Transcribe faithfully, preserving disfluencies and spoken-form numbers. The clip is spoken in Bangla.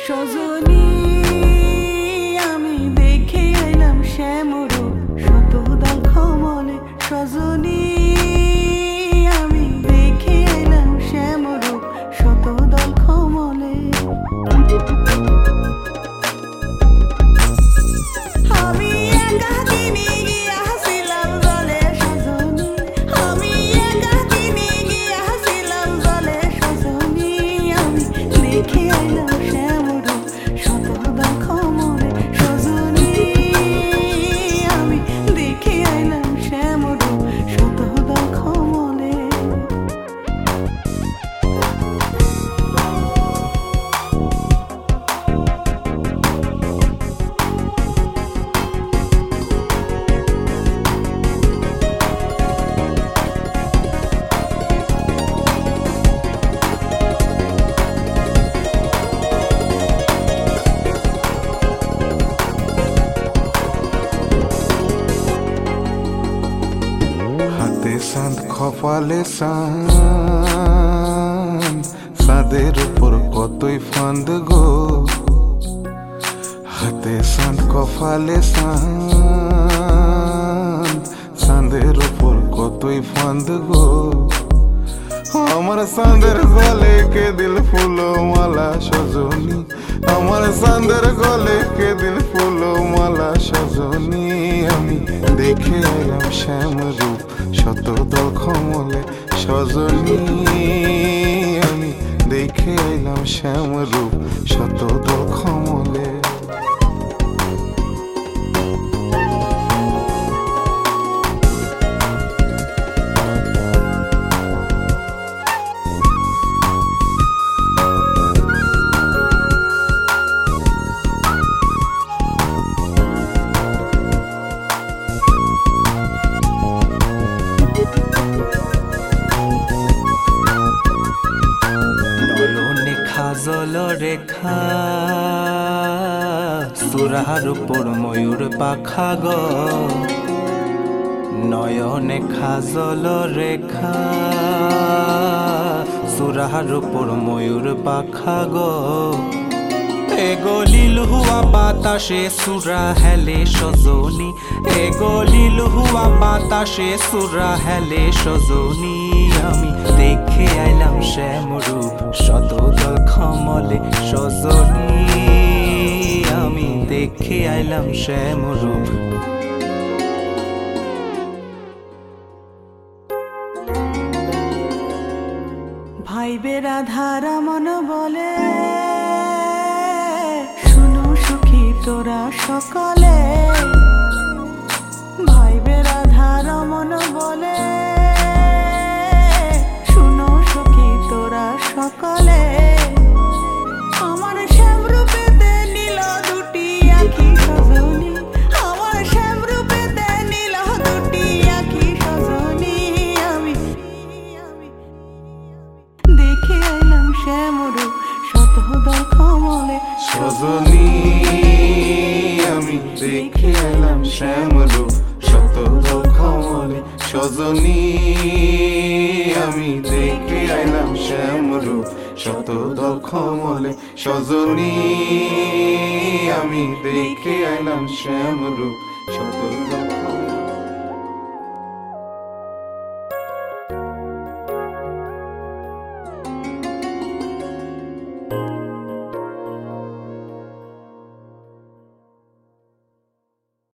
সজনী আমি দেখে এলাম শ্যামরূপ শতদল কমলে। সজনী আমি দেখে এলাম শ্যামরূপ শতদল কমলে। আমি একাকিনী গিয়াছিলাম জলে সজনী, আমি একাকিনী গিয়াছিলাম জলে সজনী। আমি দেখে এলাম শ্যামরূপ শতদল কমলে। সজনী আমি দেখে এলাম শ্যামরূপ শতদল কমলে। চাঁদ কপালে চাঁদ, চাঁদের উপর কতই ফান্দ গো। হাতে চাঁদ কপালে চাঁদ, চাঁদের উপর কতই ফান্দ গো। আমার চাঁদের গলে কে দিল ফুলো মালা সজনী, আমার চাঁদের গলে কে দিল ফুলো মালা সজনী। আমি দেখে এলাম শ্যামরূপ শতদল কমলে। সজনী আমি দেখে এলাম শ্যামরূপ শতদল কমলে। কাজল রেখা সুরার উপর ময়ূর পাখা গো। নয়নে কাজল রেখা সুরার উপর ময়ূর পাখা গো। এ গলিল হুয়া বাতাসে সুরা হেলে সজনী, এ গলিল হুয়া বাতাসে সুরা হেলে সজনী। আমি দেখে আইলাম শ্যামরূপ শতদল কমলে। সজনী আমি দেখে আইলাম শ্যামরূপ। ভাই বেরাধারা মন বলে শুনো সুখী তোরা সকলে। ভাই বেরাধারা মন বলে শুনো সুখী তোরা সকলে। আমার শ্যামরূপেতে নীল দুটি আখি সজনী, আমার শ্যামরূপেতে নীল দুটি আখি সজনী। আমি দেখে এলাম শ্যামরূপ শতদল কমলে। সজনী আমি দেখে এলাম শ্যামরূপ শতদল কমলে। সজনী আমি দেখে এলাম শ্যামরূপ শতদল কমলে। সজনী আমি দেখে এলাম শ্যামরূপ শতদল